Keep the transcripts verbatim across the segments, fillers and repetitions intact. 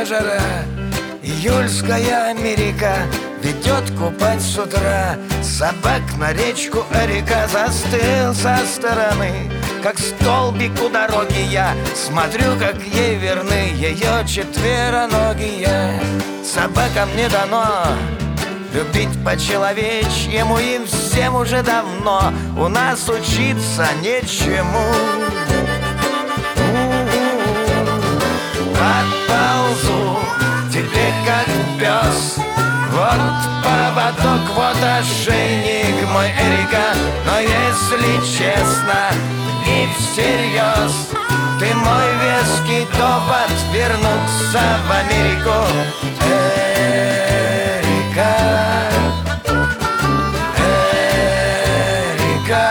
летняя жара, июльская Америка ведет купать с утра. Собак на речку Эрика застыл со стороны. Как столбик у дороги я смотрю, как ей верны ее четвероногие. Собакам не дано любить по-человечьему, им всем уже давно у нас учиться нечему. Подползу тебе как пес, вот поводок, вот ошейник мой, Эрика. Но если честно и всерьез, ты мой веский довод вернуться в Америку. Эрика, Эрика.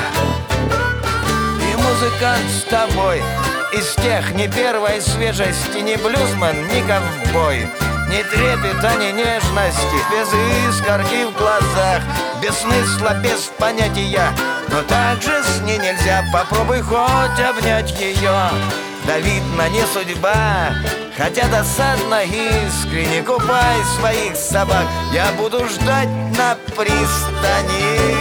И музыкант с тобой из тех ни первой свежести, ни блюзман, ни ковбой. Ни трепета, ни нежности, без искорки в глазах, без смысла, без понятия. Но так же с ней нельзя, попробуй хоть обнять ее. Да видно, не судьба, хотя досадно искренне. Купай своих собак, я буду ждать на пристани.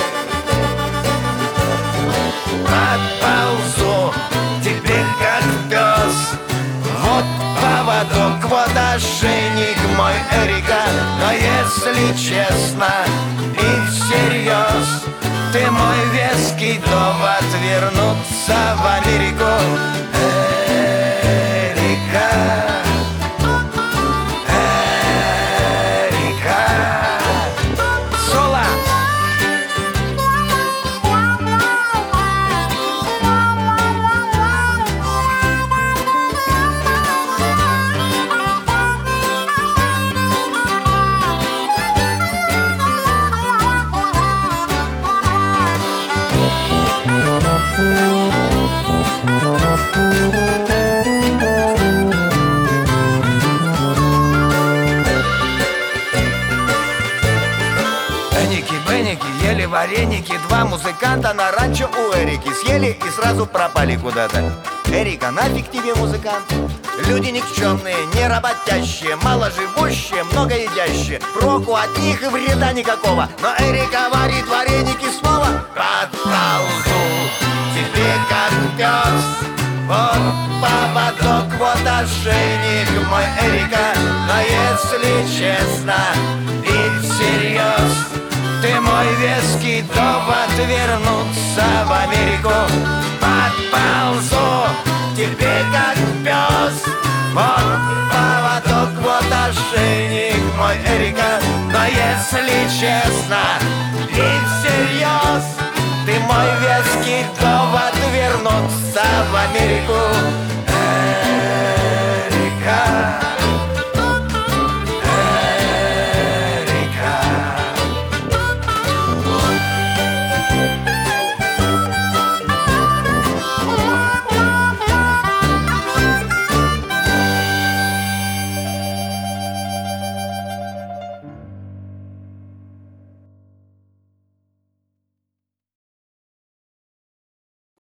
Подползу тебе как пес, вот поводок, вот ошейник мой, Эрика. Но если честно и всерьез, ты мой веский довод вернуться в Америку. Эрика, Эрика. Соло. Эники-беники ели вареники, два музыканта на ранчо у Эрики. Съели и сразу пропали куда-то. Эрика, нафиг тебе, музыкант? Люди никчемные, неработящие, маложивущие, многоедящие. Проку от них и вреда никакого. Но Эрика варит вареники снова. Подползу тебе как пес, вот поводок, вот ошейник мой, Эрика. Но если честно и всерьез, ты мой веский довод вернуться в Америку. Подползу тебе как пес, вот поводок, вот ошейник мой, Эрика. Но если честно и всерьез, ты мой веский довод вернуться в Америку.